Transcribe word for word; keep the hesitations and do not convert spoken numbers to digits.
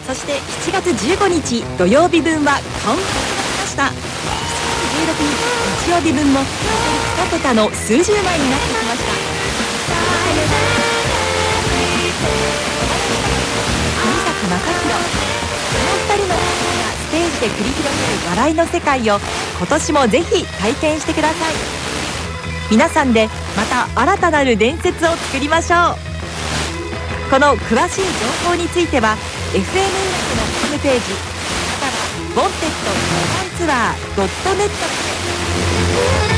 そしてしちがつじゅうごにち土曜日分はカウントしました。しちがつじゅうろくにち日曜日分もに桁の数十枚になってきました。国坂正宏、このふたりの方がステージで繰り広げる笑いの世界を今年もぜひ体験してください。皆さんでまた新たなる伝説を作りましょう。この詳しい情報については エフエム 音楽のホームページまたはボンテッドモダンツアー ドットネット まで。